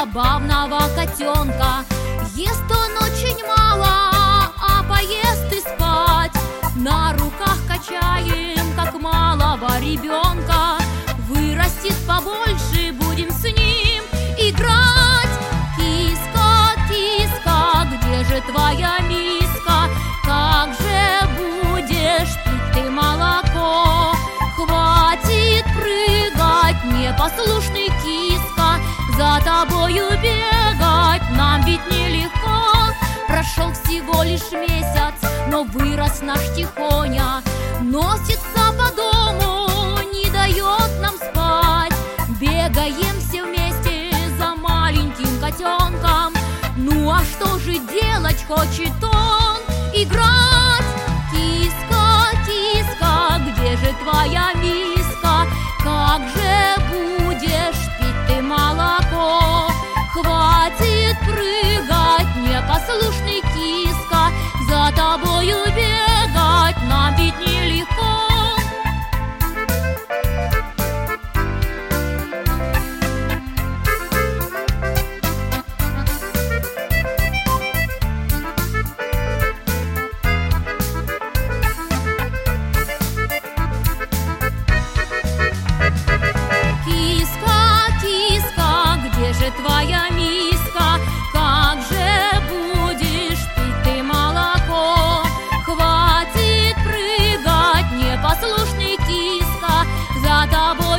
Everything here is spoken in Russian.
забавного котенка. Ест он очень мало, а поест и спать. На руках качаем, как малого ребенка. Вырастет побольше, будем с ним играть. Киска, киска, где же твоя миска? Как же будешь пить ты молоко? Хватит прыгать, непослушный киска, за тобою бегать нам ведь нелегко. Прошел всего лишь месяц, но вырос наш Тихоня. Носится по дому, не дает нам спать. Бегаем все вместе за маленьким котенком. Ну а что же делать хочет он? Играть! Киска, киска, где же твоя миска? Как же будешь пить ты молоко? Хватит прыгать, непослушный киска, за тобою бегать нам ведь нелегко. Твоя миска, как же будешь пить ты молоко? Хватит прыгать, непослушный киска, за тобой